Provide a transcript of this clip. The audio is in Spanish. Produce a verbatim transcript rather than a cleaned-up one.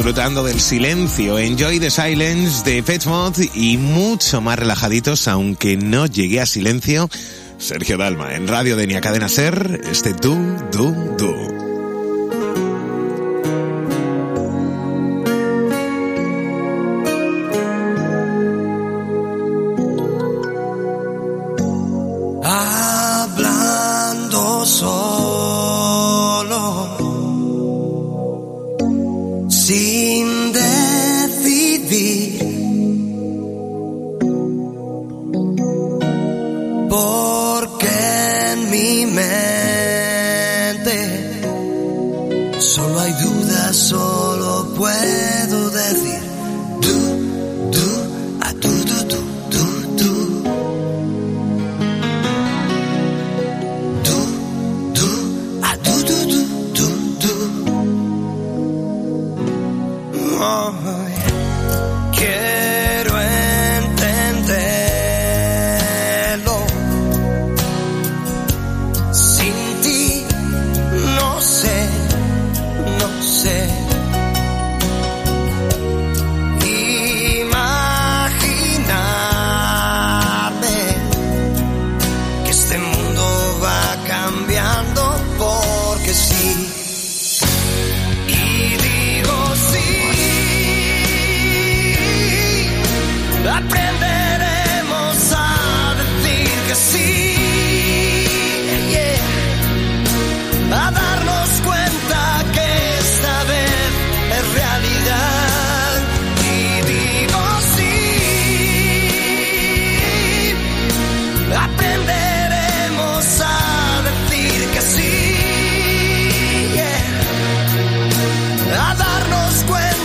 disfrutando del silencio. Enjoy the Silence de Pet Mod y mucho más relajaditos, aunque no llegué a silencio. Sergio Dalma en Radio Denia Cadena Ser, este Du, Du, Du. Hablando solo, sin decidir, porque en mi mente solo hay dudas, solo puedo decir du, du, a du, du, du, du, du. Quiero entenderlo. Sin ti no sé, no sé. Imaginarme que este mundo va cambiando porque sí. Aprenderemos a decir que sí, yeah. A darnos cuenta que esta vez es realidad.